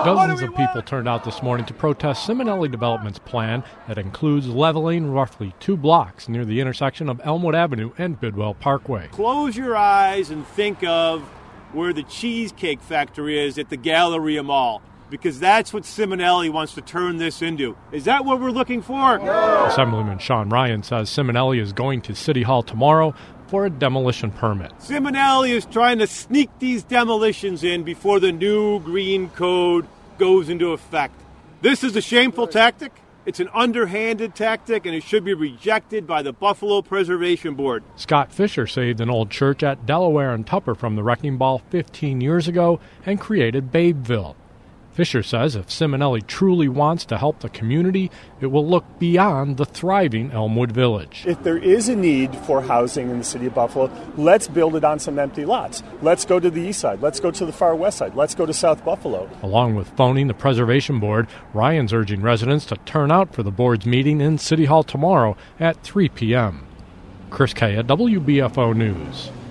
Dozens of people turned out this morning to protest Simonelli Development's plan that includes leveling roughly 2 blocks near the intersection of Elmwood Avenue and Bidwell Parkway. Close your eyes and think of where the Cheesecake Factory is at the Galleria Mall, because that's what Simonelli wants to turn this into. Is that what we're looking for? No. Assemblyman Sean Ryan says Simonelli is going to City Hall tomorrow for a demolition permit. Simonelli is trying to sneak these demolitions in before the new green code goes into effect. This is a shameful tactic. It's an underhanded tactic, and it should be rejected by the Buffalo Preservation Board. Scott Fisher saved an old church at Delaware and Tupper from the wrecking ball 15 years ago and created Babeville. Fisher says if Simonelli truly wants to help the community, it will look beyond the thriving Elmwood Village. If there is a need for housing in the city of Buffalo, let's build it on some empty lots. Let's go to the east side. Let's go to the far west side. Let's go to South Buffalo. Along with phoning the Preservation Board, Ryan's urging residents to turn out for the board's meeting in City Hall tomorrow at 3 p.m. Chris Kaya, WBFO News.